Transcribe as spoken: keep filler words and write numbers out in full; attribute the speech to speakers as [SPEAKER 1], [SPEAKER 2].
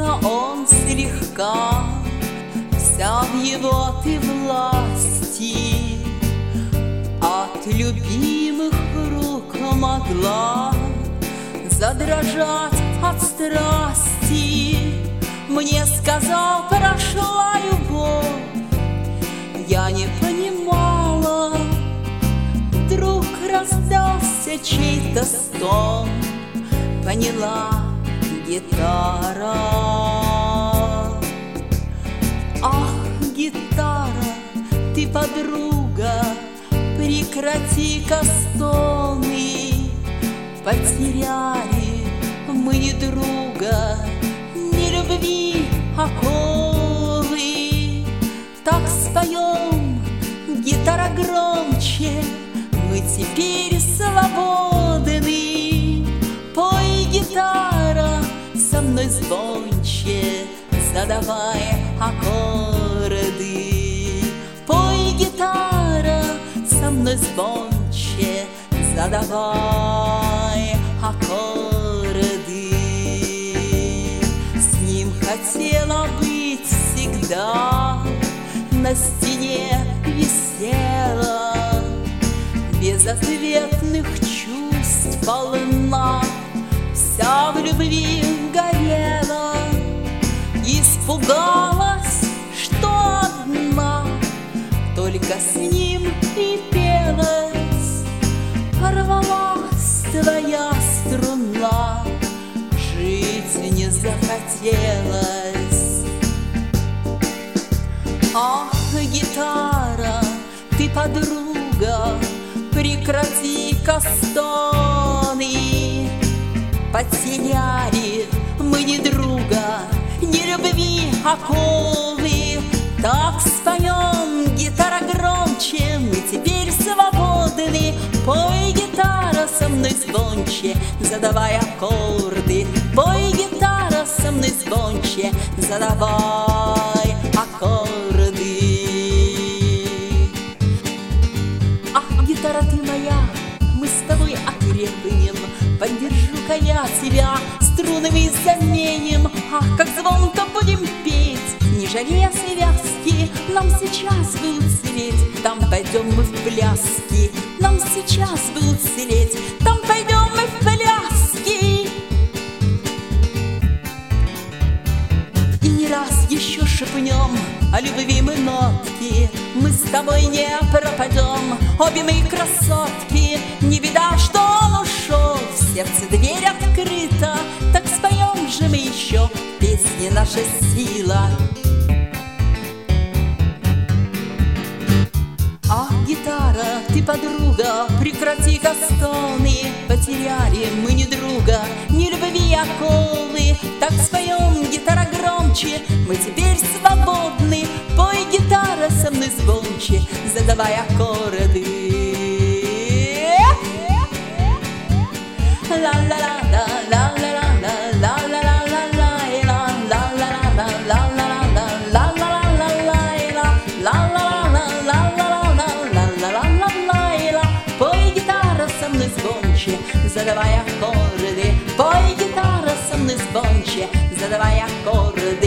[SPEAKER 1] но он слегка, вся в его ты власти, от любимых рук могла задрожать от страсти. Мне сказал, прошла любовь, я не понимала. Вдруг раздался чей-то стон, поняла — гитара. Ах, гитара, ты подруга, прекрати-ка стоны. Потеряли мы не друга, не любви оковы. Так споем, гитара, громче, мы теперь свободны. Пой, гитара, со мной звонче, задавай аккорды. Пой, гитара, со мной звонче, задавай аккорды. С ним хотела быть всегда, на стене висела, безответных чувств полна, вся в любви горела. Испугалась, что одна, только с ним и пелась. Порвалась твоя струна, жить не захотелось. Ах, гитара, ты подруга, прекрати-ка стоны. Потеряли мы не друга, не любви оковы. Так споем, гитара, громче, мы теперь свободны. Пой, гитара, со мной звонче, задавай аккорды. Пой, гитара, со мной звонче, задавай аккорды. Ах, гитара, ты моя, мы с тобой окрепнем. Поддержу-ка я тебя, струнами заменим. Ах, как звонко будем петь, не жалея связки. Нам сейчас бы уцелеть, там пойдем мы в пляски. Нам сейчас бы уцелеть, там пойдем мы в пляски. И не раз еще шепнем о любви мы нотки. Мы с тобой не пропадем, обе мы красотки. Не беда, что он ушел, в сердце дверь открыта. Так споем же мы еще, песни наша сила. Ах, гитара, ты подруга, прекрати-ка стоны. Потеряли мы не друга, не любви оковы. Так споем, гитара, громче, мы теперь свободны. Пой, гитара, со мной звонче, задавай аккорды. Пой, гитара, со мной звонче, задавай аккорды. Пой, гитара, со мной звонче, задавай аккорды.